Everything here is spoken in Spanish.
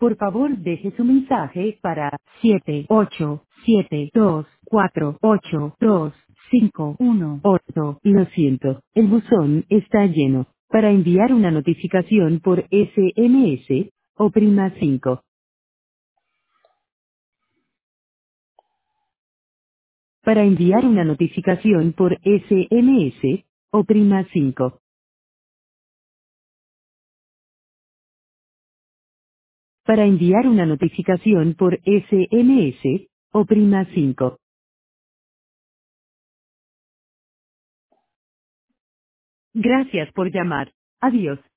Por favor, deje su mensaje para 787248251. Lo siento, el buzón está lleno. Para enviar una notificación por SMS, oprima 5. Para enviar una notificación por SMS, oprima 5. Para enviar una notificación por SMS, oprima 5. Gracias por llamar. Adiós.